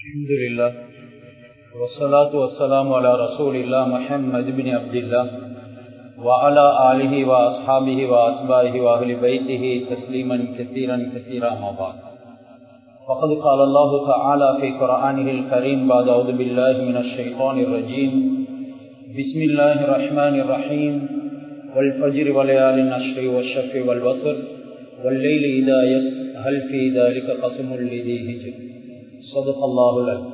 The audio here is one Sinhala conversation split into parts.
الحمد لله والصلاة والسلام على رسول الله محمد بن عبد الله وعلى آله وأصحابه وأتباعه وأهل بيته تسليما كثيرا كثيرا ما بعد. فقد قال الله تعالى في قرآنه الكريم بعد أعوذ بالله من الشيطان الرجيم بسم الله الرحمن الرحيم والفجر وليال عشر والشفع والوتر والليل إذا يسر هل في ذلك قسم لذي حجر صدق الله العظيم.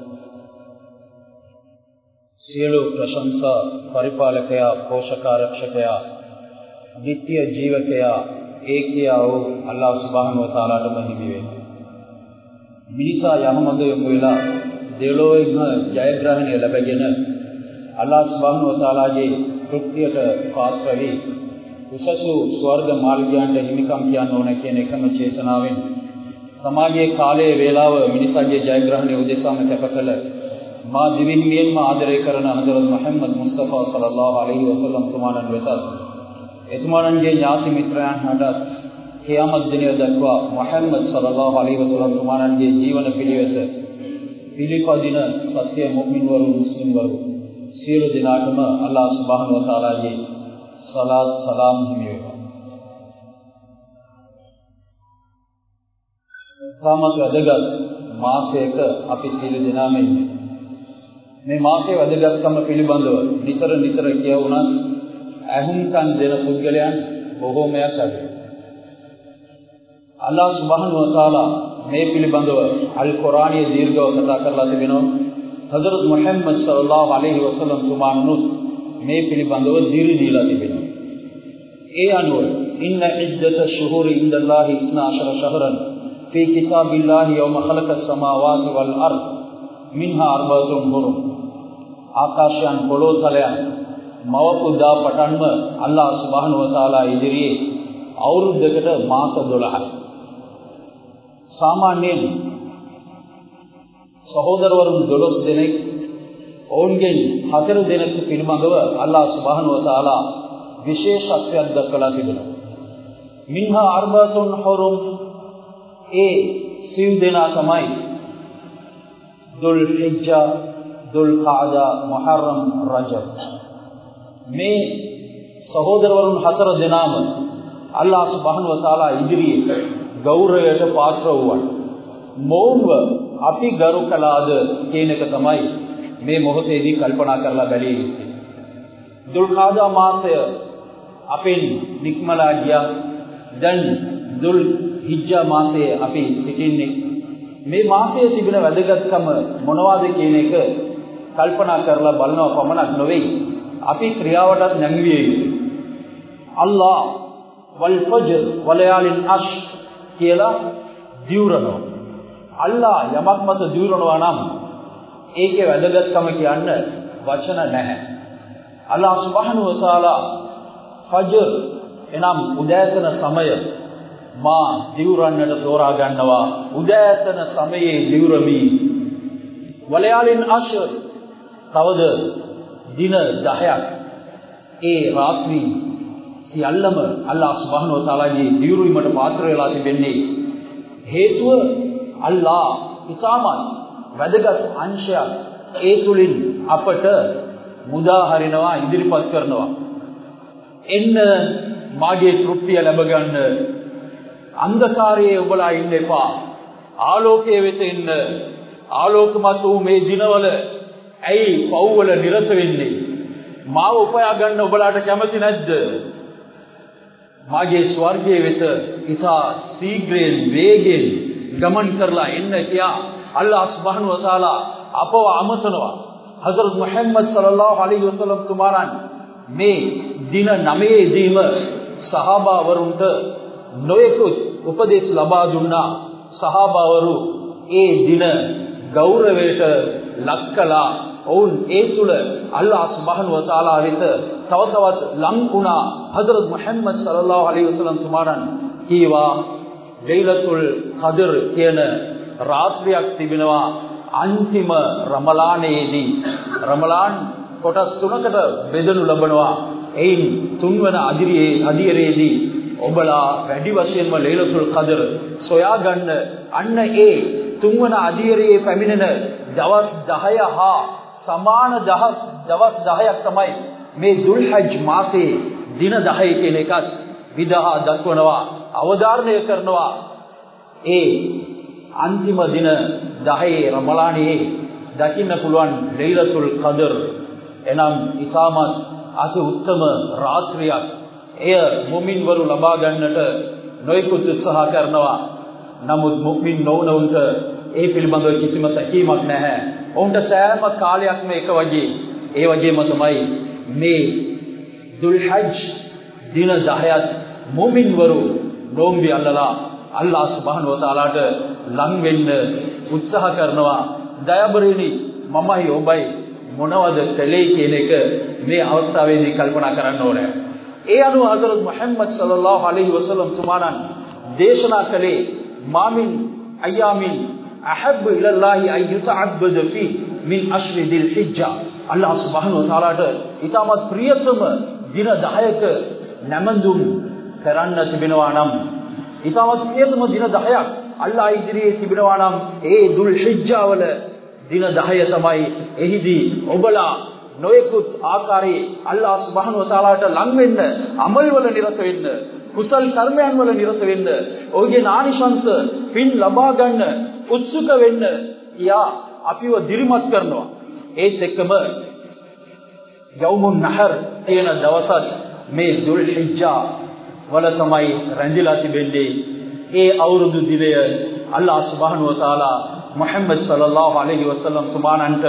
සියලු ප්‍රශංසා පරිපාලකයා පෝෂකාරක්ෂකයා නිත්‍ය ජීවකයා ඒකයා වූ අල්ලාහ් සුබ්හානහු වතාලාටම හිමි වේ. මිනිසා යහමඟ යොමු වෙලා දෙලොවෙම ජයග්‍රහණය ලැබගෙන අල්ලාහ් සුබ්හානහු වතාලාගේ කෘත්‍යයට පාත්‍ර වී උසසු ස්වර්ග මාර්ගයන්ට හිමිකම් කියන්න ඕන කියන එකම චේතනාවෙන් සමාජයේ කාලයේ වේලාව මිනිසාගේ ජයග්‍රහණය උදෙසාම කැපකල මා දිවිහිමියෙන්ම ආදරය කරන හදරත් මුහම්මද් මුස්තෆා සල්ලල්ලාහු අලයිහි වසල්ලම් තුමාණන් වෙතත් එතුමාණන්ගේ ඥාති මිත්‍රයන් හඬත් කියාමත් දිනය දක්වා මුහම්මද් සල්ලල්ලාහු අලයිහි වසල්ලම් තුමාණන්ගේ ජීවන පිළිවෙත පිළිපදින සත්‍ය මුමින්වරු මුස්ලිම්වරු සියලු දෙනාටම අල්ලාහ් සුබ්හානහු වතාලාගේ සලාත් සලාම් හිමි වේවා. සාමත් වැදගත් මාසයක අපි සියලු දෙනාම ඉන්නේ. මේ මාසයේ වැදගත්කම පිළිබඳව නිතර කියවුණත් අහුම්කම් දෙන පුද්ගලයන් බොහෝමයක් අඩුයි. අල්ලාහ් සුබ්හානහු වතාලා මේ පිළිබඳව අල් කුර්ආනයේ දීර්ඝව කතා කරලා තිබෙනවා. හදරත් මුහම්මද් සල්ලල්ලාහු අලයිහි වසල්ලම් තුමාණනුත් මේ පිළිබඳව දීර්ඝ දීලා තිබෙනවා. ඒ අනුව ඉන්න ඉද්දත ශුහූරි ඉන්දල්ලාහි 12 ශහරන් في كتاب الله يوم خلق السماوات والأرض منها أربعة حرم. ආකාශයන් පොළොතලයන් මවකුදා පටන්ම අල්ලාහ් සුබ්හානහු වතාලා ඉදිරියේ අවුරුද්දකට මාස 12යි. සාමාන්‍යයෙන් සහෝදරවරුන් 12 දෙනෙක් ඔවුන්ගෙන් 4 දෙනෙක් පිළිබඳව අල්ලාහ් සුබ්හානහු වතාලා විශේෂත්වයක් දක්වලා තිබෙනවා. මින්හා අර්බාතුන් හුරුම් ඒ සිව් දෙනා තමයි දුල් හිජ්ජා, දුල් කාදා, මුහර්රම්, රජබ්. මේ සහෝදරවරුන් 4 දෙනාම අල්ලාහ් සුබ්හානහු වතාලා ඉදිරියේ ගෞරවයට පාත්‍ර වූවන්. මොවුන්ව අපි ගරු කළාද කියන එක තමයි මේ මොහොතේදී කල්පනා කරලා බැලිය යුත්තේ. දුල් කාදා මාසය අපෙන් නික්මලා ගියා. දැන් දුල් හිජ්ජා මාසයේ අපි සිටින්නේ. මේ මාසයේ තිබෙන වැදගත්කම මොනවද කියන එක කල්පනා කරලා බලනවා පමණක් නෙවෙයි, අපි ක්‍රියාවටත් නැංවිය යුතුයි. අල්ලාහ් වල් ෆජර් වලයාලින් අෂ් කියලා දිවුරනවා. අල්ලාහ් යමක් මත දිවුරනවා නම් ඒකේ වැදගත්කම කියන්න වචන නැහැ. අල්ලාහ් සුබ්හානහු වතාලා ෆජර් එනම් උදෑසන සමය මා දිවුරන්නට තෝරා ගන්නවා. උදෑසන සමයේ දිවුරමි. වලයාලින් අෂර් තවද දින 10ක් ඒ රාත්‍රී සියල්ලම අල්ලාහ් සුබ්හානහු වතාලාගේ දිවුරීමට පාත්‍ර වෙලා තිබෙන්නේ. හේතුව අල්ලාහ් ඉතාමත් වැදගත් අංශයක් ඒ තුලින් අපට මුදා හරිනවා, ඉදිරිපත් කරනවා. එන්න මාගේ තෘප්තිය ලැබ ගන්න. අන්ධකාරයේ ඔබලා ඉන්න එපා. ආලෝකයේ වෙත එන්න. ආලෝකමත් වූ මේ දිනවල ඇයි පව්වල නිරත වෙන්නේ? මාව උපයා ගන්න ඔබලාට කැමති නැද්ද? මාගේ ස්වර්ගයේ වෙත ඉතා ශීඝ්‍රයෙන් වේගෙන් ගමන් කරලා එන්න කියා අල්ලාහ් සුබ්හානහු වතාලා අපව අමතනවා. හදරත් මුහම්මද් සල්ලල්ලාහු අලයිහි වසල්ලම් තුමාණන් මේ දින 9 දීම සහාබාවරුන්ට නොයෙකුත් උපදේශ ලබා දුන්නා. සහාබාවරු ඒ දින ගෞරවයට ලක් කළා. ඔවුන් ඒ තුල අල්ලාහ් සුබ්හානහු වතාලා වෙත තව තවත් ලං වුණා. හදරත් මුහම්මද් සල්ලල්ලාහු අලයිහි වසල්ලම් තුමාණන් කීවා ලෛලතුල් ඛදර් කියන රාත්‍රියක් තිබෙනවා අන්තිම රමලානයේදී. රමලාන් කොටස් 3කට බෙදනු ලබනවා. එයින් 3 වන අදියරේදී ඔබලා වැඩි වශයෙන්ම ලෛලතුල් ඛදර් සොයා ගන්න. අන්න ඒ 3 වන අදියරේ පැමිණෙන දවස් 10 හා සමාන දවස් 10ක් තමයි මේ දුල්හජ් මාසයේ දින 10 කියන එකත් විදහා දක්වනවා, අවධාරණය කරනවා. ඒ අන්තිම දින 10 රමලානයේ දකින්න පුළුවන් ලෛලතුල් කදර් එනම් ඉතාමත් අති උත්තම රාත්‍රියක්. එය මුමින්වරු ලබා ගන්නට නොයෙකුත් උත්සාහ කරනවා. නමුත් මුමින් නොවුනොන්ට ඒ පිළිබඳව කිසිම සැකීමක් නැහැ. ඔවුන්ට සෑම කාලයක්ම එක වගේ. ඒ වගේම තමයි මේ දුල්හජ් දින 10ත් මුමින්වරු නොම්බි අල්ලලා අල්ලාහ් සුබ්හානහු වතාලාට ලං වෙන්න උත්සාහ කරනවා. දයාබරිනි, මමයි ඔබයි මොනවද කළේ කියන එක මේ අවස්ථාවේදී කල්පනා කරන්න ඕනේ. ඒ අනුව හදරත් මුහම්මද් සල්ලල්ලාහු අලයිහි වසල්ලම් තුමාණන් දේශනා කළේ මාමින් අයාමින් අහබ්බ ඉලල්ලාහි අන් යුතඅබ්බද ෆී මින් අශ්රි දිල් හිජ්ජා. අල්ලාහ් සුබ්හානහු වතාලාට ඊටමත් ප්‍රියතම දින 10ක නැමඳුම් කරන්න තිබෙනවා නම්, ඊටමත් ප්‍රියතම දින 10ක් අල්ලාහ් ඉදිරියේ තිබෙනවා නම් ඒ දුල් හිජ්ජා වල දින 10 තමයි. එහිදී ඔබලා නොයෙකුත් ආකාරයේ අල්ලාහ් සුබ්හානහු වතාලාට ලං වෙන්න, අමල් වල නිරත වෙන්න, කුසල් කර්මයන් වල නිරත වෙන්න, ඔහුගේ ආනිශංස පින් ලබා ගන්න උත්සුක වෙන්න යා අපිව දිරිමත් කරනවා. ඒත් එක්කම යවුමුන් නහර් කියන දවසත් මේ දුල් හිජ්ජා වල තමයි රැඳිලා තිබෙන්නේ. ඒ අවුරුදු දිනය අල්ලාහ් සුබ්හානහු වතාලා මුහම්මද් සල්ලල්ලාහු අලයිහි වසල්ලම් තුමාණන්ට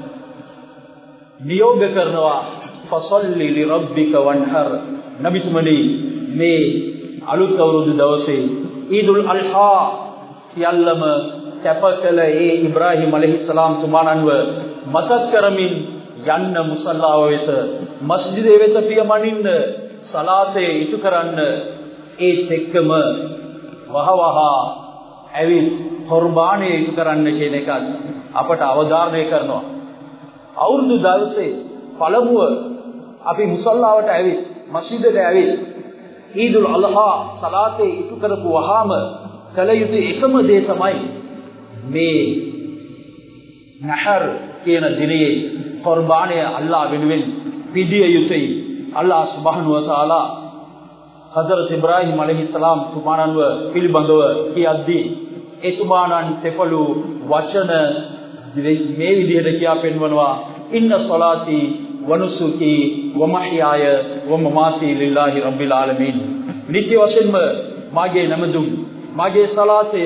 නියෝග කරනවා. ෆසල්ලි ලිරබ්බික වන්හර්. නබිතුමනි, මේ අලුත් අවුරුදු දවසේ ඊදුල් අල්හා සියල්ලම කැපකල ඒ ඉබ්‍රාහීම් අලයිහිස්සලාම් තුමාණන්ව මතක් කරමින් යන්න මුසල්ලාව වෙත, මස්ජිදේ වෙත පියමනින්න, සලාතේ ඉටු කරන්න. ඒත් එක්කම වහවහ ඇවිත් කුර්බානේ ඉටු කරන්න කියන එකත් අපට අවධාරණය කරනවා. අවුරුදු දවසේ පළමුව අපි මුසල්ලාවට ඇවිත්, මස්ජිදට ඇවිත් ඊදුල් අල්හා සලාතේ ඉටු කරපු වහාම කල යුතු එකම දේ තමයි මේ නහර් කියන දිනේ කුර්බානය අල්ලාහ් වෙනුවෙන් පිදිය යුතුයි. අල්ලාහ් සුබ්හානහු වතාලා හදරත් ඉබ්‍රාහීම් අලයිහිස්සලාම් තුමාණන්ව පිළිබඳව කියද්දී එතුමාණන් තෙපළු වචන මේ විදිහට කියා පෙන්වනවා. ඉන්න සලාති වනුසුකි වමහ්යාය වමමාති ලිල්ලාහි රබ්බිල් ආලමීන්. නිත්‍ය වශයෙන්ම මාගේ නමදුම්, මාගේ සලාතය,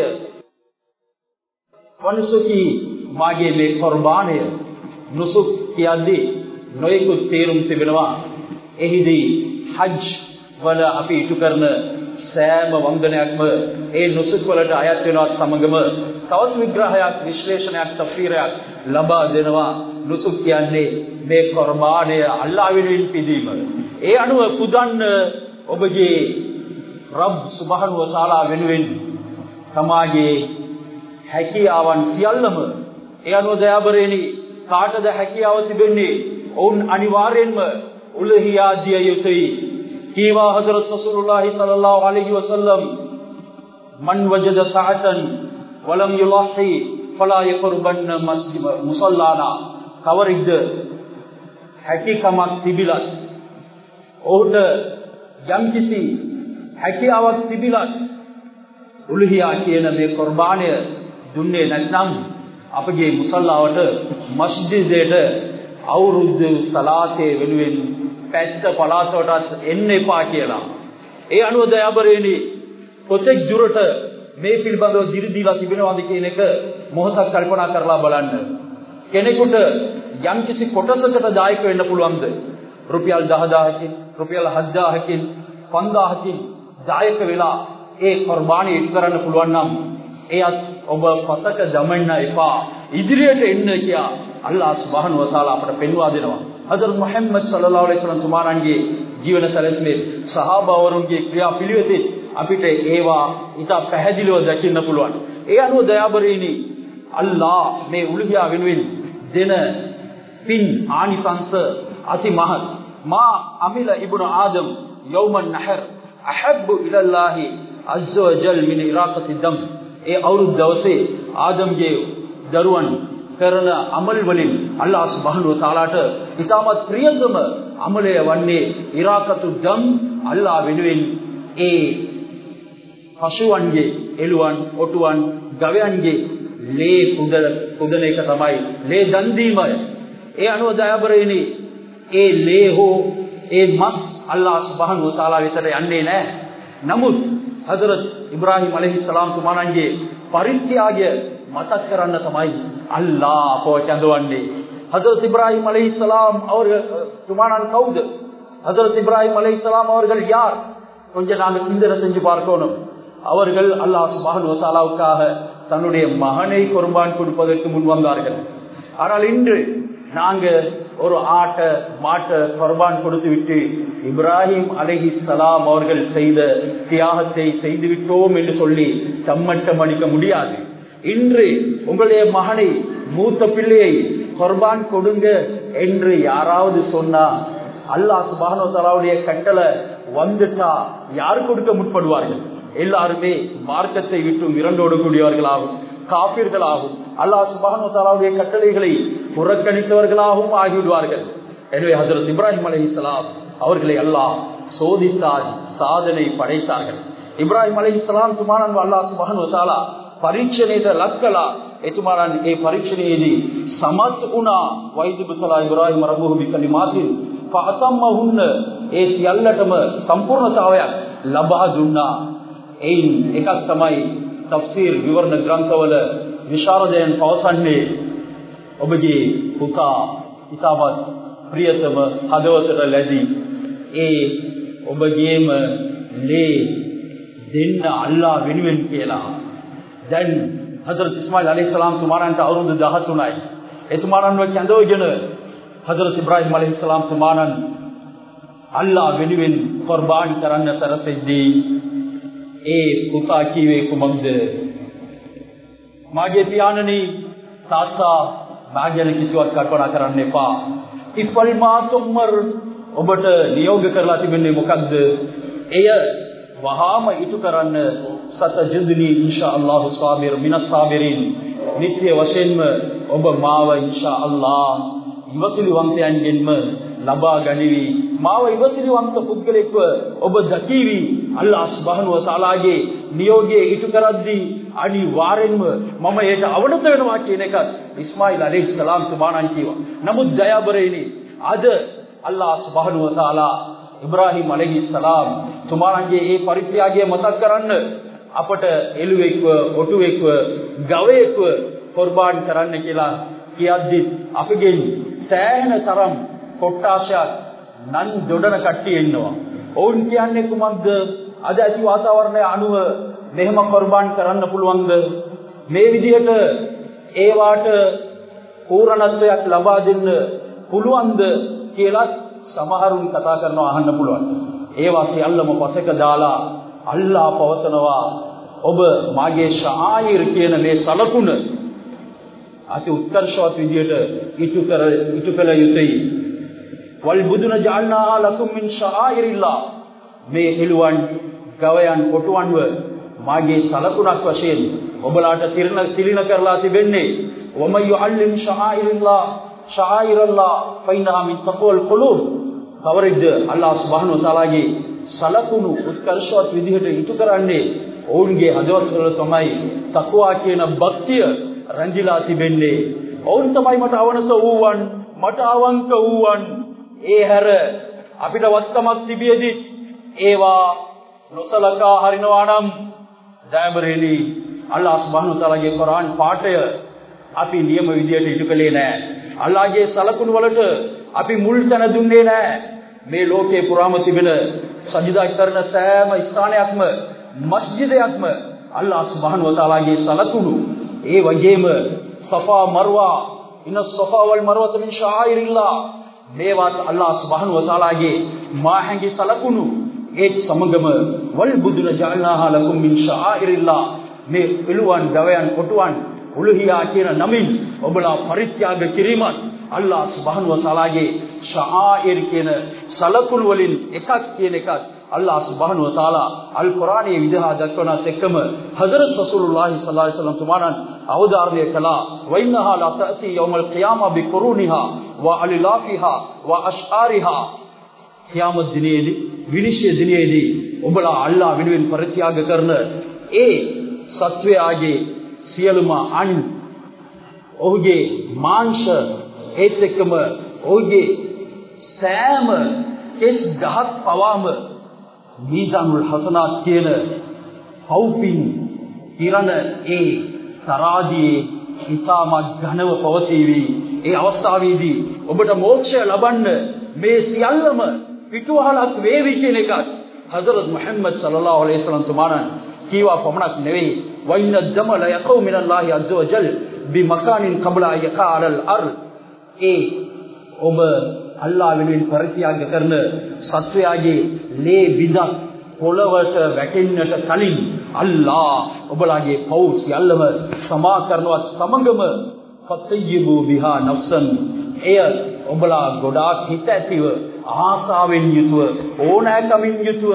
වනුසුකි මාගේ මේ කුර්බානය. නුසුක් කියද්දී නොයෙකුත් තේරුම් තිබෙනවා. එහිදී හජ් වල අපි ඉටු කරන සෑම වන්දනයක්ම ඒ නුසුක් වලට අයත් වෙනවත් සමගම තවත් විග්‍රහයක්, විශ්ලේෂණයක්, තෆ්සීරයක් ලබා දෙනවා. නුසුක් කියන්නේ මේ කුර්බානය අල්ලාහ් වෙනුවෙන් පිදීම. ඒ අනුව පුදන්න ඔබගේ රබ් සුබ්හානහු වතාලා වෙනුවෙන් තමාගේ හැකියාවන් සියල්ලම. ඒ අනුව දයාබරේනි, කාටද හැකියාව තිබෙන්නේ? ඔවුන් අනිවාර්යෙන්ම උලහියා දිය යුතුයි. කීවා හදරත් රසූලුල්ලාහි සල්ලල්ලාහු අලයිහි වසල්ලම් මන් වජද සඅතන් වලම් යුලහි ෆලා යකුර්බන්න මස්ජිද මුසල්ලානා. කවරික්ද හැකියාවක් තිබිලත්, ඔහුට යම්කිසි හැකියාවක් තිබිලත් උලහියා කියන මේ කුර්බානය දුන්නේ නැත්නම් අපගේ මුසල්ලාවට, මස්ජිදයට අවුරුදු සලාතේ වෙනුවෙන් පැත්ත පලාතවටත් එන්න එපා කියලා. ඒ අනුව දයාබරේනි, කොතෙක් දුරට මේ පිළිබඳව දිරිදීලා තිබෙනවද කියන එක මොහොතක් කල්පනා කරලා බලන්න. කෙනෙකුට යම්කිසි කොටසකට දායක වෙන්න පුළුවන්ද? රුපියල් 10000කින්, රුපියල් 7000කින්, 5000කින් දායක වෙලා ඒ කුර්බානිය ඉටු කරන්න පුළුවන් නම් එයත් ඔබ පසක දමන්න එපා, ඉදිරියට එන්න කියා අල්ලාහ් සුබ්හානහු වතාලා අපට පෙන්වා දෙනවා. හදරත් මුහම්මද් සල්ලල්ලාහු අලයිහි වසල්ලම් තුමාණන්ගේ ජීවන සැලැස්මේ, සහාබාවරුන්ගේ ක්‍රියාපිළිවෙතේ අපිට ඒවා ඉතා පැහැදිලිව දකින්න පුළුවන්. ඒ අනුව දයාබරේනි, අල්ලාහ් මේ උලුහියා වෙනුවෙන් දෙන පින් ආනිසංස අති මහත්. මා අමිල ඉබ්නු ආදම් යෞමන් නහර් අහබ්බු ඉලල්ලාහි අස්සා වජල් මින් ඉරාකති දම්. ඒ අවුරුදු දවසේ ආදම්ගේ දරුවන් කරන අමල් වලින් අල්ලාහ් සුබ්හානහු තාලාට ඉතාමත් ප්‍රියතම අමලය වන්නේ ඉරාකතු දම් අල්ලාහ් වෙනුවෙන් ඒ පශුවන්ගේ එළුවන් ඔටුවන් ගවයන්ගේ ලේ පුදන එක තමයි ලේ දන් දීමය. ඒ අනුව දයාබරයිනි ඒ ලේ හෝ ඒ මස් අල්ලාහ් සුබ්හානහු තාලා වෙතට යන්නේ නැහැ. නමුත් හදරත් ඉබ්‍රාහීම් අලයිහිස්සලාම් තුමාණන්ගේ පරිත්‍යාගය මතක් කරන්න තමයි අල්ලාහ් අපව කැඳවන්නේ. ஹஜ்ரத் இப்ராஹிம் அலைஹிஸ்ஸலாம் அவர்கள் துமானான் கவுது. ஹஜ்ரத் இப்ராஹிம் அலைஹிஸ்ஸலாம் அவர்கள் யார்? கொஞ்சம் நாங்க சிந்தனை செஞ்சு பார்க்கணும். அவர்கள் அல்லாஹ் சுப்ஹானஹு வ தஆலாவுக்காக தன்னுடைய மகனை குர்பான் கொடுப்பதற்கு முன் வந்தார்கள். ஆனால் இன்று நாங்க ஒரு ஆட்டை மாட்டை குர்பான் கொடுத்து விட்டு இப்ராஹிம் அலைஹிஸ்ஸலாம் அவர்கள் செய்த தியாகத்தை செய்து விட்டோம் என்று சொல்லி தம்மட்டம் அடிக்க முடியாது. இன்று உங்களுடைய மகனை மூத்த பிள்ளையை குர்பான் கொடுங்க என்று யாராவது சொன்னா அல்லாஹ் சுப்ஹானஹு வ தஆலாவுடைய கட்டளை வந்துட்டா யார் கொடுக்க முற்படுவார்கள்? எல்லாருமே மார்க்கத்தை விட்டு விரண்டோடக்கூடியவர்களாகும், காபிர்களாகும், அல்லாஹ் சுப்ஹானஹு வ தஆலாவுடைய கட்டளைகளை புறக்கணித்தவர்களாகவும் ஆகிவிடுவார்கள். எனவே ஹஜ்ரத் இப்ராஹிம் அலைஹிஸ்ஸலாம் அவர்களை அல்லாஹ் சோதித்தார், சாதனை படைத்தார்கள். இப்ராஹிம் அலைஹிஸ்ஸலாம் துமானன் அல்லாஹ் சுப்ஹானஹு ව තාලා පරීක්ෂණයට ලක් කළා. එතුමාණන් ඒ පරීක්ෂණයේදී සමත් වුණා. වයිදුබතලා ඉබ්‍රාහීම රබ්බුහු බිකලිමාතින් ෆඅතම්මහුන්න ඒ සියල්ලටම සම්පූර්ණතාවයක් ලබා දුන්නා. එයින් එකක් තමයි තෆ්සීර් විවරණ ග්‍රන්ථවල විශාරදයන් පවසන්නේ ඔබගේ පුතා ඉතාමත් ප්‍රියතම හදවතට ලැබී ඒ ඔබගේම ලේ දෙන්න අල්ලාහ් වෙනුවෙන් කියලා. දැන් හදරත් ඉස්මායිල් අලයිහිස්සලාම් තුමාණන්ට අවුරුදු 13යි. එතුමාණන්ව කැඳවගෙන හදරත් ඉබ්‍රාහීම් අලයිහිස්සලාම් තුමාණන් අල්ලාහ් වෙනුවෙන් කුර්බාන් කරන්න සැරසෙද්දී ඒ පුතා කීවේ කුමක්ද? මාගේ පියාණනි, තාත්තා මාගේ කිසිවක් කල්පනා කරන්න එපා. ඉෆල් මාතුමර් ඔබට නියෝග කරලා තිබෙන්නේ මොකක්ද? එය වහාම ඉටු කරන්න. සතජුදුනි ඉන්ෂාඅල්ලාහ් සාබිර් මිනස් සාබිරින්. නිත්‍ය වශයෙන්ම ඔබ මාව ඉන්ෂාඅල්ලාහ් ඉවසිලිවන්තයන්ගෙන්ම ලබා ගනිවි. මාව ඉවසිලිවන්ත පුද්ගලෙක්ව ඔබ දකීවි. අල්ලාහ් සුබ්හානහු ව තාලාගේ නියෝගයේ ඉටු කරද්දී අනිවාර්යෙන්ම මම ඒක අවනත වෙනවා කියන එක ඉස්මායිල් අලයිහිස්සලාම් තුමාණන් කිව්වා. නමුත් දයාබරේනි අද අල්ලාහ් සුබ්හානහු ව තාලා ඉබ්‍රාහීම් අලයිහිස්සලාම් තුමාණන්ගේ ඒ පරිත්‍යාගය මතක් කරන්න අපට එළුවෙක්ව ඔටුවෙක්ව ගවයෙක්ව කුර්බාන් කරන්න කියලා කියද්දි අපගෙන් සෑහෙන තරම් කොට්ටාශයක් නන් දොඩන කට්ටිය ඉන්නවා. ඔවුන් කියන්නේ කුමක්ද? අද ඇති වාතාවරණය අනුව මෙහෙම කුර්බාන් කරන්න පුළුවන්ද? මේ විදිහට ඒවාට පූර්ණත්වයක් ලබා දෙන්න පුළුවන්ද කියලා සමහරුන් කතා කරනවා, අහන්න පුළුවන්. ඒවා සියල්ලම පසක දාලා අල්ලාහ් පවසනවා ඔබ මාගේ ශායිර් කියන මේ සලකුණ අති උත්කර්ෂවත් විදියට ඉටු කළ යුතුයි. වල් බුදුන ජාල්නාහා ලකුම් මින් ශායිරිල්ලාහ්. මේ එළුවන් ගවයන් කොටුවන්ව මාගේ සලකුණක් වශයෙන් ඔබලාට තිලින කරලා තිබෙන්නේ. වමන් යුඅල්ලිම් ශායිරල්ලාහ් ෆයින්හා මින් තක්වල් කුලූබ්. කවරෙක්ද අල්ලාහ් සුබ්හානහු ව තාලාගේ සලකුණු උත්කර්ෂවත් විදිහට ඉටු කරන්නේ? ඔවුන්ගේ හදවතවල තමයි තක්වා කියන භක්තිය රැඳිලා තිබෙන්නේ. ඔවුන් තමයි මට අවනත වූවන්, මට අවංක වූවන්. ඒ හැර අපිට වස්තමක් තිබියදී ඒවා නොසලකා හරිනවා නම් දයබරේලි අල්ලාහ් සුබ්හානහු තාලාගේ කුර්ආන් පාඨය අපි නියම විදියට ඉටු කළේ නැහැ. අල්ලාහගේ සලකුණු වලට අපි මුල් තැන දුන්නේ නැහැ. මේ ලෝකේ පුරාම තිබෙන සජිදා කරන සෑම ස්ථානයක්ම මස්ජිදයක්ම අල්ලාහ් සුබ්හානහු ව තාලාගේ සලකුණු. ඒ වගේම සෆා මර්වා ඉන සෆා වල් මර්වා මින් ශායිරිල්ලාහ්. මේවත් අල්ලාහ් සුබ්හානහු ව තාලාගේ මාහැඟි සලකුණු. ඒ සමගම වල් බුදුන ජාල්නාහා ලකුම් මින් ශායිරිල්ලාහ්. මේ එළුවන් ගවයන් කොටුවන් උලුහියා කියන නමින් ඔබලා පරිත්‍යාග කිරීමත් අල්ලාහ් සුබ්හානහු ව තාලාගේ ශායිර් කියන සලකුණු වලින් එකක් කියන එකත් අල්ලාහ් සුබ්හානහු වතාලා අල් කුර්ආනයේ විදහා දක්වනත් එක්කම හදරත් රසූලුල්ලාහි සල්ලල්ලාහු අලයිහි වසල්ලම් තුමාණන් අවධාරණය කළා වයින්නහා ලා තഅති යෞමල් ඛියාමා බිකුරූනිහා වා අලිලාෆිහා වා අෂ්ආරිහා ඛියාමත් දිනයේදී විනිශ්චය දිනයේදී ඔබලා අල්ලාහ් වෙනුවෙන් පරිත්‍යාග කරන ඒ සත්වයාගේ සියලුම අන් ඔහුගේ මාංශ ඒත් එක්කම ඔහුගේ සෑම කෙස් ගහක් පවාම මීසානුල් හසනාත් කියන පෞපින් කිරණ ඒ තරාදියේ ඉතාමත් ඝනව පවතිවි. ඒ අවස්ථාවේදී ඔබට මෝක්ෂය ලබන්න මේ සියල්ලම පිටුවහලක් වේවි කියන එකත් හදරත් මුහම්මද් සල්ලල්ලාහු අලයිහි වසල්ලම් තුමාණන් කීවා පමණක් නෙවෙයි වයින්න දමල යකෝ මිනල්ලාහි අස්ස වජල් බිමකානින් කබලා යකාලල් අර් ඒ ඔබ අල්ලාහ් වෙනුවෙන් පරිත්‍යාග කරන සත්වයාගේ ලේ බිඳක් පොළවට වැටෙන්නට කලින් අල්ලාහ් ඔබලාගේ පව් සියල්ලම සමා කරනවත් සමගම ෆතයිබු බිහා නෆ්සන් එය ඔබලා ගොඩාක් හිත ඇතිව ආසාවෙන් යුතුව ඕනෑකමින් යුතුව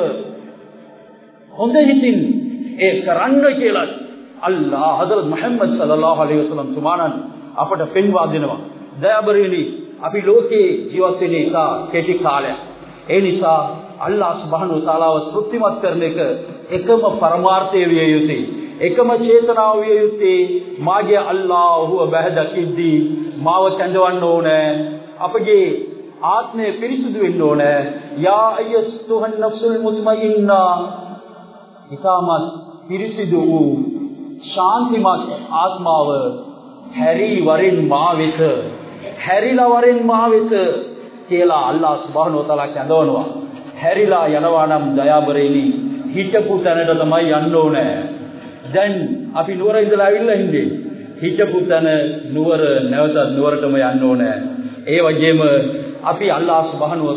හොඳ හිතින් ඒ කරන්න කියලා අල්ලාහ් හදරත් මුහම්මද් සල්ලල්ලාහු අලයිහි වසල්ලම් තුමාණන් අපට පෙන්වා දෙනවා. දයාබරේනි අපි ලෝකේ ජීවත් වෙන එක කෙටි කාලයක්. ඒ නිසා අල්ලාහ් සුබ්හානහු තාලාව තෘප්තිමත් කරන එක එකම පරමාර්ථය විය යුතුයි. එකම චේතනාව විය යුතුයි. මාගේ අල්ලාහ් ඔහුව බැහැදකිද්දී මාව කැඳවන්න ඕනේ. අපගේ ආත්මය පිරිසුදු වෙන්න ඕනේ. යා අයස්තුහන් නෆ්සුල් මුත්මයින්නා ඊටමත් පිරිසිදු වූ ශාන්තිමත් ආත්මාව හැරි වරින් මා වෙත හැරිලා වරින් මා වෙත කියලා අල්ලාහ් සුබ්හානහු වතාලා කැඳවනවා. හැරිලා යනවා නම් දයාබරේනි හිටපු තැනට තමයි යන්න ඕනේ. දැන් අපි නුවර ඉඳලා ආවිල්ලා ඉන්නේ. හිටපු තැන නුවර නැවතත් නුවරටම යන්න ඕනේ. ඒ වගේම අපි අල්ලාහ් සුබ්හානහු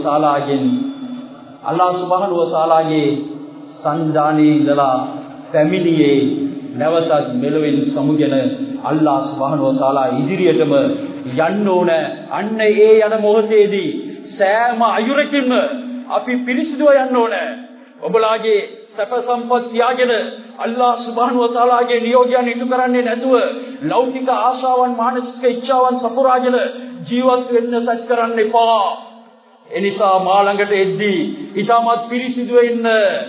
වතාලාගේ සංදානයේ ඉඳලා පැමිණියේ නැවතත් මෙලොවින් සමුගෙන අල්ලාහ් සුබ්හානහු වතාලා ඉදිරියටම යන්න ඕන. අන්න ඒ යන මොහොතේදී සෑම අයුරකින්ම අපි පිරිසිදුව යන්න ඕන. ඔබලාගේ සැප සම්පත් ත්‍යාගන අල්ලාහ් සුබ්හානහු වතාලාගේ නියෝගයන් ඉටු කරන්නේ නැතුව ලෞකික ආශාවන් මානසික ඉච්ඡාවන් සපුරාගෙන ජීවත් වෙන්න සැක කරන්න එපා. එනිසා මා ළඟට එද්දී ඊටමත් පිරිසිදුව ඉන්න.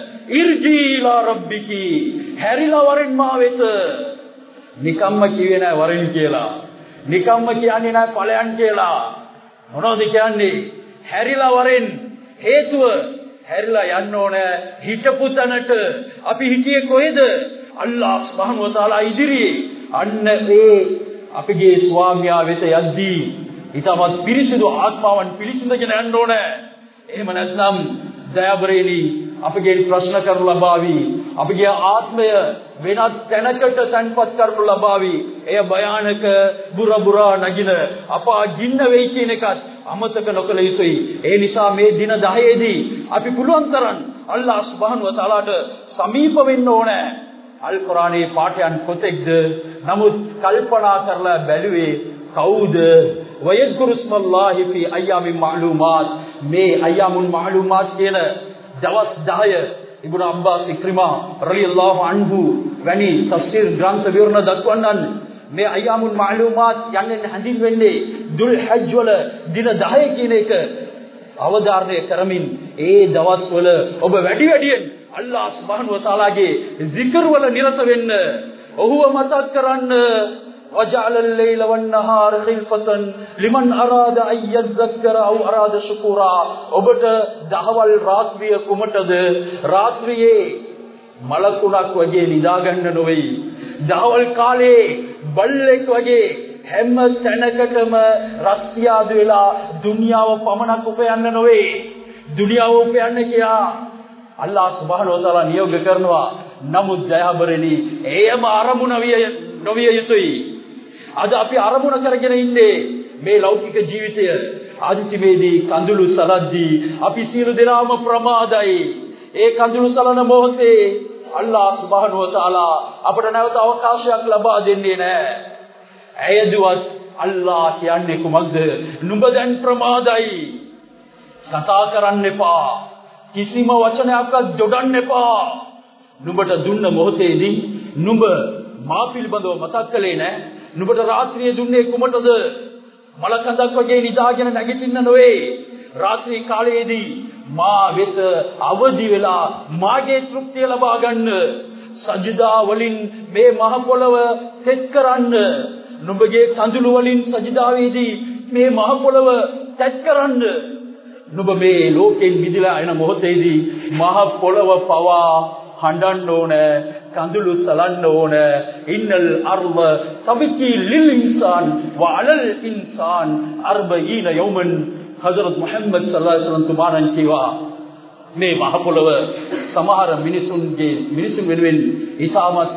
ඉර්ජීලා රබ්බිකි හැරිලා වරින් මා වෙත. නිකම්ම කිව්වේ නෑ වරින් කියලා. නිකම්ම කියන්නේ නෑ ඵලයන් කියලා. මොනවද කියන්නේ? හැරිලා වරින් හේතුව හැරිලා යන්න ඕනේ හිටපු තැනට. අපි හිටියේ කොහෙද? අල්ලාහ් සුබ්හානහු වතාලා ඉදිරියේ. අන්න ඒ අපගේ ස්වාමියා වෙත යද්දී ඊටමත් පිරිසිදු ආත්මාවන් පිළිසිඳගෙන යන්න ඕනේ. එහෙම නැත්නම් දයාබරේනි අපගේ ප්‍රශ්න කරනු ලබාවි. අපගේ ආත්මය වෙනත් තැනකට තන්පත් කරනු ලබාවි. එය භයානක බුරබුරා නගින අපා ගින්න වෙයි කියන එකත් අමතක නොකළ යුතුයි. ඒ නිසා මේ දින 10 දී අපි පුළුවන් තරම් අල්ලාහ් සුබ්හානහු වතාලාට සමීප වෙන්න ඕනේ. අල් කුර්ආනයේ පාඨයන් කොතෙක්ද? නමුත් කල්පනා කරලා බැලුවේ කවුද? වයද්කුරු ස්මල්ලාහි ෆී අය්යාමින් මඅලූමාත්. මේ අය්යාමුන් මඅලූමාත් කියන දවස් 10 ඉබ්නු අබ්බාස් ඉක්රිමා රලියල්ලාහු අන්හු වැනි තෆ්සීර් ග්‍රන්ථ විවරණ දක්වන්නන් මේ අය්යාමුල් මඅලූමාත් යන්නේ හඳින්වෙන්නේ දුල් හජ් වල දින 10 කියන එක අවධාරණය කරමින් ඒ දවස්වල ඔබ වැඩියෙන් අල්ලාහ් සුබ්හානහු වතාලාගේ zikr වල නිරත වෙන්න. ඔහුව මතක් කරන්න. وجعل الليل والنهار خلفة لمن أراد أن يذكر أو أراد شكورا. ඔබට දහවල් රාත්‍රිය කුමටද? රාත්‍රියේ මලකුණක් වගේ නිදා ගන්න නොවේ. දහවල් කාලේ බල්ලෙක් වගේ හැම තැනකටම රස්තියාදු වෙලා දුනියාව පමණක් උපයන්න නොවේ. දුනියාව උපයන්න කියා අල්ලාහ් සුබ්හානහු වතාලා නියෝග කරනවා. නමුත් දයාබරණි එයම අරමුණ නොවිය යුතුයි. අද අපි අරමුණ කරගෙන ඉන්නේ මේ ලෞකික ජීවිතය. අන්තිමේදී කඳුළු සලද්දී අපි සියලු දෙනාම ප්‍රමාදයි. ඒ කඳුළු සලන මොහොතේ අල්ලාහ් සුබ්හානහු වතාලා අපට නැවත අවකාශයක් ලබා දෙන්නේ නැහැ. ඇයදුවත් අල්ලාහ් කියන්නේ කුමක්ද? නුඹ දැන් ප්‍රමාදයි. කතා කරන්න එපා. කිසිම වචනයක්වත් දොඩන්න එපා. නුඹට දුන්න මොහොතේදී නුඹ මා පිළිබඳව මතක් කළේ නැහැ. නුඹට රාත්‍රියේ දුන්නේ කුමටද? මලකඳක් වගේ නිදාගෙන නැගිටින්න නොවේ. රාත්‍රී කාලයේදී මා වෙත අවදි වෙලා මාගේ තෘප්තිය ලබා ගන්න. සජිදා වලින් මේ මහ පොළව තෙත් කරන්න. නුඹගේ කඳුළු වලින් සජිදාවේදී මේ මහ පොළව තෙත් කරන්න. නුඹ මේ ලෝකෙන් මිදලා එන මොහොතේදී මහ පොළව පවා හඬන්න ඕන, කඳුළු සලන්න ඕන. ඉන්නල් අර්ව තබකි ලිල් ඉන්සාන් වඅලල් ඉන්සාන් 40 යවමන්. හදරත් මුහම්මද් සල්ලල්ලාහු අලයිහි වසල්ලම් තුමාණන් කිව්වා මේ මහ පොළව සමහර මිනිසුන් වෙනුවෙන් ඉතාමත්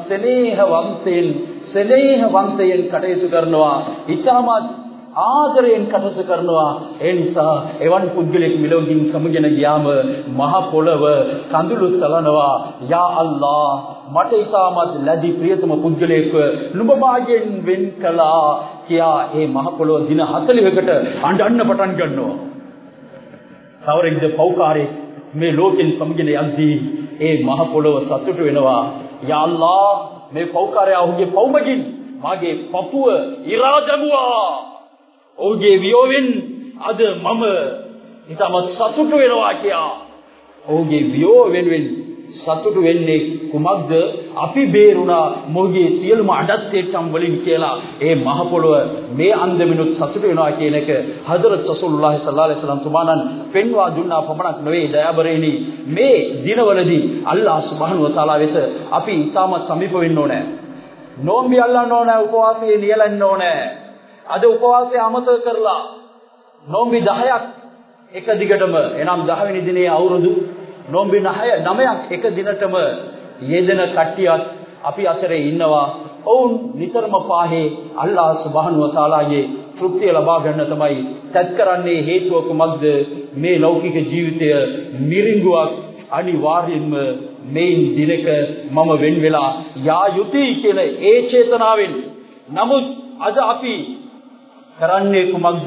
ස්නේහවන්තයෙන් කටයුතු කරනවා, ඉතාමත් ආදරයෙන් කටයුතු කරනවා. ඒ නිසා එවන් පුද්ගලෙක් මෙලොවින් සමගෙන ගියාම මහ පොළව කඳුළු සලනවා. යා අල්ලාහ්, මට ඉතාමත් ලැබි ප්‍රියතම පුද්ගලයෙක් නුඹ මාගෙන් වෙන් කළා කියා ඒ මහ පොළව දින 40කට අඬන්න පටන් ගන්නවා. කවරෙක්ද පෞකාරයෙක් මේ ලෝකෙන් සමගෙන යද්දී ඒ මහ පොළව සතුට වෙනවා. යා අල්ලාහ්, මේ පෞකාරයා ඔහුගේ පවුමකින් මාගේ පපුව ඉරා දැමුවා. ඔහුගේ වියෝවෙන් අද මම ඉතාමත් සතුටු වෙනවා කියා. ඔහුගේ වියෝ වෙනුවෙන් සතුටු වෙන්නේ කුමක්ද? අපි බේරුණා මොහුගේ සියලුම අඩත්තේටම් වලින් කියලා ඒ මහ පොළව මේ අන්දමිනුත් සතුටු වෙනවා කියන එක හදරත් රසූලුල්ලාහි සල්ලල්ලාහු අලයිහි වසල්ලම් තුමාණන් පෙන්වා දුන්නා පමණක් නෙවෙයි දයාබරේනි. මේ දිනවලදී අල්ලාහ් සුබ්හානහු වතාලා වෙත අපි ඉතාමත් සමීප වෙන්න ඕනේ. නොම්බි අල්ලන්න ඕනේ, උපවාසයේ නියලන්න ඕනේ. අද උපවාසය අමතක කරලා නොම්බි 10ක් එක දිගටම, එනම් 10 වෙනි දිනේ අවුරුදු නොම්බි 9ක් එක දිනටම යෙදෙන කට්ටියක් අපි අතරේ ඉන්නවා. ඔවුන් නිතරම පාහේ අල්ලාහ් සුබ්හානහු වතාලාගේ තෘප්තිය ලබා ගන්න තමයි තත් කරන්නේ. හේතුව කුමක්ද? මේ ලෞකික ජීවිතය මිරිඟුවක්. අනිවාර්යෙන්ම මේ දිනක මම වෙන් වෙලා යා යුතුයි කියන ඒ චේතනාවෙන්. නමුත් අද අපි කරන්නේ කුමක්ද?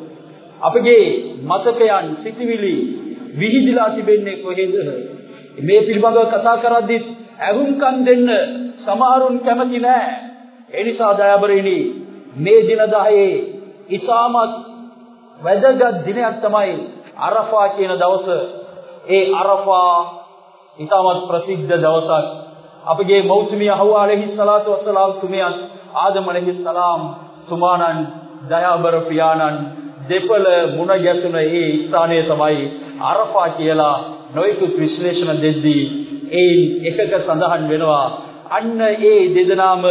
අපගේ මතකයන්, සිතිවිලි විහිදිලා තිබෙන්නේ කොහෙද? මේ පිළිබඳව කතා කරද්දී අහුම්කම් දෙන්න සමහරුන් කැමති නැහැ. ඒ නිසා දයාබරේනි, මේ දින 10 ඉතාමත් වැදගත් දිනයක් තමයි අරෆා කියන දවස. ඒ අරෆා ඉතාමත් ප්‍රසිද්ධ දවසක්. අපගේ මෞතුමිය හව්වා අලයිහි සලාතු වස්සලාම් තුමියන් ආදම් අලයිහි සලාම් තුමාණන් දයාබර පියාණන් දෙපළ මුණ ගැසුන ඒ ස්ථානය තමයි අරෆා කියලා නොයෙකුත් විශ්ලේෂණ දෙද්දී ඒ එකක සඳහන් වෙනවා. අන්න ඒ දෙදෙනාම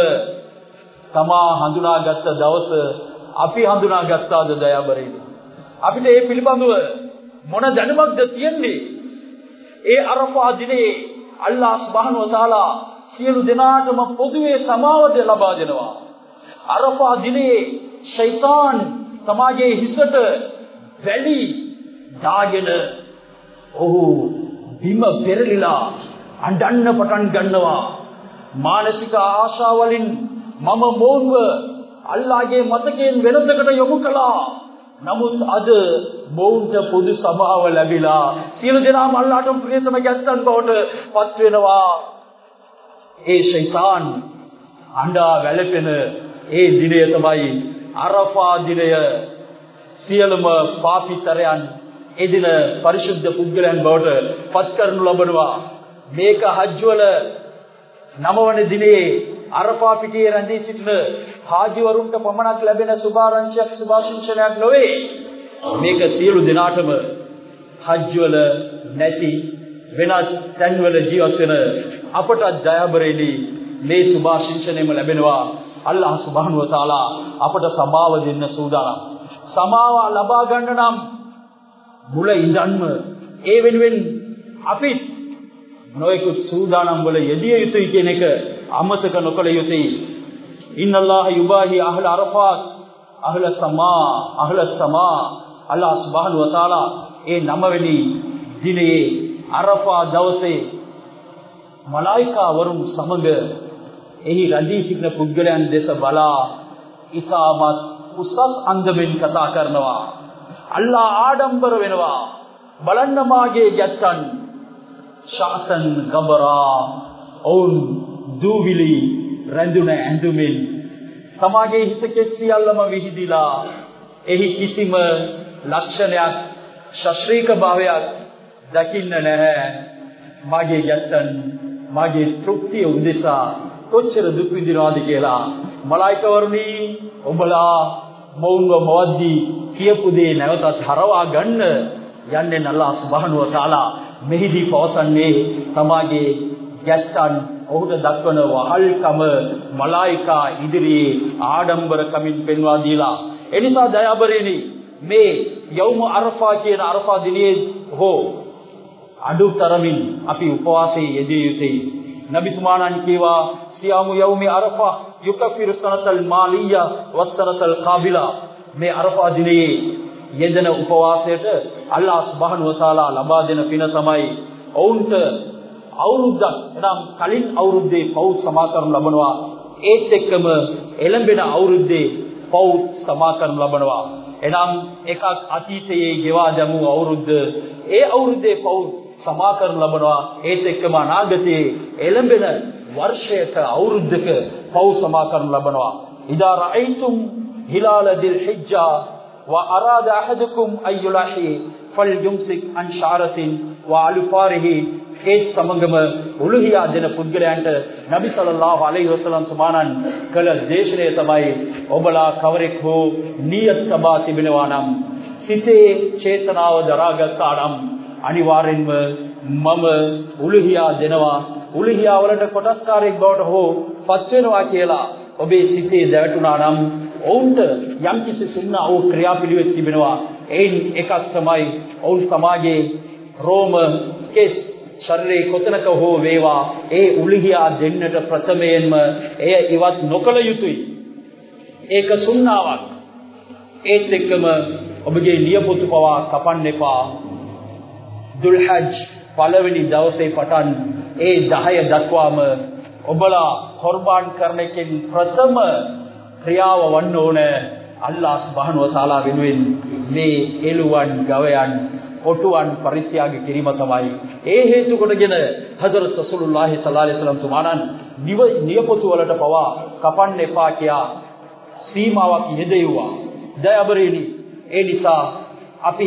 තමා හඳුනාගත්ත දවස අපි හඳුනාගත්තාද දයාබරේනි? අපිට ඒ පිළිබඳව මොන දැනුමක්ද තියෙන්නේ? ඒ අරෆා දිනේ අල්ලාහ් සුබ්හානහු වතාලා සියලු දෙනාටම පොදුවේ සමාවද ලබා දෙනවා. අරෆා දිනේ ෂයිතාන් තමාගේ හිසට වැලි දාගෙන ඔහු බිම පෙරලිලා අඬන්න පටන් ගන්නවා. මානසික ආශාවලින් මම මොවුන්ව අල්ලාහගේ මතකයෙන් වෙනසකට යොමු කළා. නමුත් අද මොවුන්ට පොදු සමාව ලැබිලා සියලු දෙනාම අල්ලාහට ප්‍රියතම ගැත්තන් බවට පත් වෙනවා. ඒ ෂයිතාන් අඬා වැළපෙන ඒ දිනය තමයි අරෆා දිනය. සියලුම පාපීතරයන් එදින පරිශුද්ධ පුද්ගලයන් බවට පත් කරනු ලබනවා. මේක හජ් වල 9 වන දිනේ අරෆා පිටියේ රැඳී සිටින හාජිවරුන්ට පමණක් ලැබෙන සුභාශිංසනයක් නොවේ. මේක සියලු දෙනාටම හජ් වල නැති වෙනත් තැන්වල ජීවත් වෙන අපට දයාබරේනි මේ සුභාශිංසනයම ලැබෙනවා. අල්ලාහ් සුබ්හානහු වතාලා අපට සමාව දෙන්න සූදානම්. සමාව ලබා ගන්න නම් මුල ඉඳන්ම ඒ වෙනුවෙන් අපි නොයෙකුත් සූදානම් වල යෙදිය යුතුයි කියන එක අමතක නොකළ යුතුයි. ඉන්නල්ලාහ යුබාහි අහ්ල අරෆාත් අහ්ල සමා. අල්ලාහ් සුබ්හානහු වතාලා ඒ 9 වෙනි දිනේ අරෆා දවසේ මලායිකා වරුන් සමග එහි රැඳී සිටින පුද්ගලයන් දෙස බලා ඉතාමත් උසස් අන්දමින් කතා කරනවා. අල්ලාහ් ආඩම්බර වෙනවා. බලන්න මාගේ ගැත්තන් ශාසන් ගබරා ඔවුන් දූවිලි රැඳුන ඇඳුමින් තමාගේ හිත කෙස්සියල්ලම විහිදිලා එහි කිසිම ලක්ෂණයක් ශාස්ත්‍රීය භාවයක් දකින්න නැහැ. මාගේ යත්තන් මාගේ තෘප්තිය උදෙසා කොච්චර දුක් විඳිනවද කියලා මලායිකවරුනි ඔබලා මොවුන්ව මවද්දී කියපු දේ නැවතත් හරවා ගන්න යන්නේ අල්ලාහ් සුබ්හානහු වතාලා මෙහිදී පවසන්නේ තමාගේ යත්තන් ඔහුට දක්වන වහල්කම මලායිකා ඉදිරියේ ආඩම්බරකමින් පෙන්වා දීලා එනිසා දයාබරේනි මේ යෞම අරෆා කියන අරෆා දිනේ හෝ අඩුතරමින් අපි උපවාසයේ යෙදිය යුතුයි. නබි සුමානන් කීවා සියාමු යෞමි අරෆා යුකෆිරු සනතල් මාලියා වස්සනතල් කාබිලා. මේ අරෆා දිනේ යෙදෙන උපවාසයට අල්ලාහ් සුබ්හානහු වතාලා ලබා දෙන පින තමයි ඔවුන්ට අවුරුද්දක් එනම් කලින් අවුරුද්දේ පව් සමාකරණු ලබනවා. ඒත් එක්කම එළඹෙන අවුරුද්දේ පව් සමාකරණු ලබනවා. එනම් එකක් අතීතයේ ගෙවා දැමු අවුරුද්ද ඒ අවුරුද්දේ පව් සමාකරණු ලබනවා. ඒත් එක්කම අනාගතයේ එළඹෙන වර්ෂයක අවුරුද්දක පව් සමාකරණු ලබනවා. ඉදා රඅයිතුම් හිලාල දිල් හිජ්ජා وأراد أحدكم أن يلاحي فليمسك عن شعرة وعلفاره. ඒ සමගම උලුහියා දෙන පුද්ගලයන්ට නබි සල්ලල්ලාහු අලයිහි වසල්ලම් තුමාණන් කළ දේශනය තමයි ඔබලා කවරෙක් හෝ නියත තබා තිබෙනවා නම් සිතේ චේතනාව දරාගත්තා නම් අනිවාර්යෙන්ම මම උලුහියා දෙනවා උලුහියා වලට කොටස්කාරයෙක් බවට හෝ පත් වෙනවා කියලා ඔබේ සිතේ දැවටුණා නම් ඔවුන්ට යම් කිසි සුන්නා වූ ක්‍රියාපිළිවෙත් තිබෙනවා. එයින් එකක් තමයි ඔවුන් සමාජයේ රෝම කෙස් ශරීරයේ කොතනක හෝ වේවා ඒ උලිහියා දෙන්නට ප්‍රථමයෙන්ම එය ඉවත් නොකළ යුතුයි. ඒක සුන්නාවක්. ඒත් එක්කම ඔබගේ නියපොතු පවා කපන්න එපා. දුල්හජ් පළවෙනි දවසේ පටන් ඒ 10 දක්වාම ඔබලා කුර්බාන් කරන එකෙන් ප්‍රථම ක්‍රියාව වන්න ඕන අල්ලාහ් සුබ්හානහු වතාලා වෙනුවෙන් මේ එළුවන් ගවයන් ඔටුවන් පරිත්‍යාග කිරීම තමයි. ඒ හේතු කොටගෙන හදරත් රසූලුල්ලාහි සල්ලල්ලාහු අලයිහි වසල්ලම් තුමාණන් නියපොතු වලට පවා කපන්න එපා කියා සීමාවක් යෙදෙව්වා. දයාබරේනි ඒ නිසා අපි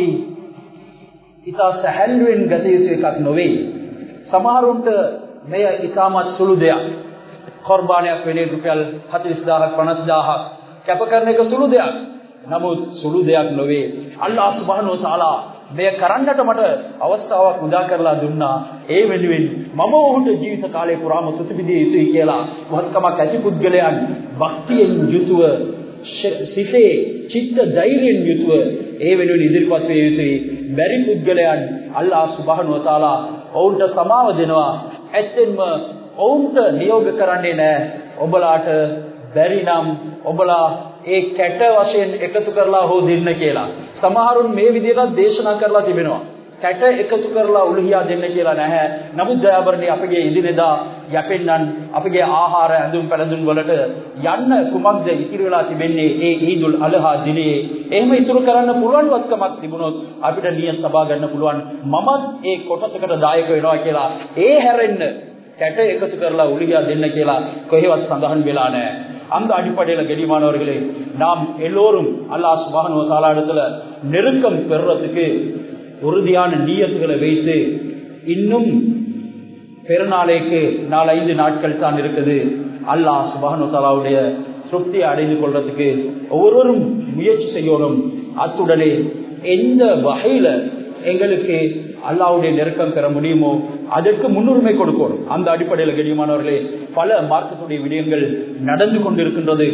ඉතා සැහැල්ලුවෙන් ගත යුතු එකක් නොවේ. සමහරුන්ට මෙය ඉතාමත් සුළු දෙයක්. කුර්බානයක් වෙන්නේ රුපියල් 40000ක් 50000ක් කැප කරන එක සුළු දෙයක්. නමුත් සුළු දෙයක් නොවේ. අල්ලාහ් සුබ්හානහු වතාලා මෙය කරන්නට මට අවස්ථාවක් උදා කරලා දුන්නා. ඒ වෙනුවෙන් මම ඔහුට ජීවිත කාලය පුරාම ප්‍රතිපදිය යුතුයි කියලා වහත්කමක් ඇති පුද්ගලයන් භක්තියෙන් යුතුව සිතේ චිත්ත ධෛර්යයෙන් යුතුව ඒ වෙනුවෙන් ඉදිරිපත් වේ යුතුයි. බැරි පුද්ගලයන් අල්ලාහ් සුබ්හානහු වතාලා ඔවුන්ට සමාව දෙනවා. ඇත්තෙන්ම ඔවුන්ට නියෝග කරන්නේ නැහැ. ඔබලාට බැරි නම් ඔබලා ඒ කැට වශයෙන් එකතු කරලා හෝ දෙන්න කියලා. සමහරුන් මේ විදිහට දේශනා කරලා තිබෙනවා. කැට එකතු කරලා උලුහියා දෙන්න කියලා නැහැ. නමුත් දයාබරණී අපගේ ඉදිනදා යැපෙන්නන් අපගේ ආහාර ඇඳුම් පැළඳුම් වලට යන්න කුමක්ද ඉතිරි වෙලා තිබෙන්නේ ඒ ඊදුල් අල්හා දිනේ. එහෙම ඉතුරු කරන්න පුළුවන් වත්කමක් තිබුණොත් අපිට නියත තබා ගන්න පුළුවන්. මමත් ඒ කොටසකට දායක වෙනවා කියලා ඒ හැරෙන්න කැට එකතු කරලා උලුහියා දෙන්න කියලා කොහෙවත් சந்தහන් වෙලා නැහැ. அந்த அடிப்படையில் கெடிமானவர்களே நாம் எல்லோரும் அல்லாஹ் சுப்ஹானஹு வ தஆலா இடத்துல நெருக்கம் பெறுறதுக்கு உறுதியான நியத்துகளை வைத்து இன்னும் பெருநாளைக்கு 4-5 நாட்கள் தான் இருக்குது. அல்லாஹ் சுப்ஹானஹு வ தஆலாவுடைய திருப்தியை அடைந்து கொள்றதுக்கு ஒவ்வொருவரும் முயற்சி செய்யணும். அத்துடனே எந்த வகையில எங்களுக்கு அல்லாஹ்வுடைய நெருக்கம் பெற முடியுமோ அதற்கு முன்னுரிமை கொடுக்கணும். அந்த அடிப்படையில் கண்ணியமானவர்களே பல மார்க்கத்துடைய விடயங்கள் நடந்து கொண்டிருக்கின்றது.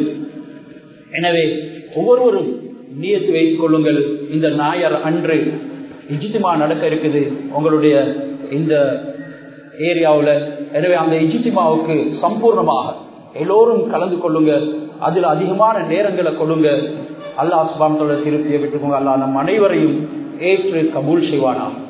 எனவே ஒவ்வொருவரும் நியத்து வைத்துக் கொள்ளுங்கள். இந்த ஞாயிறு அன்று இஜ்திமா நடக்க இருக்குது உங்களுடைய இந்த ஏரியாவில். எனவே அந்த இஜ்திமாவுக்கு சம்பூர்ணமாக எல்லோரும் கலந்து கொள்ளுங்க. அதில் அதிகமான நேரங்களை கொடுங்க. அல்லாஹ் சுப்ஹானஹு வ தஆலா திருப்தியை பெற்றுக்கோங்க. அல்லாஹ் நம் அனைவரையும் ஏற்று கபூல் செய்வானா.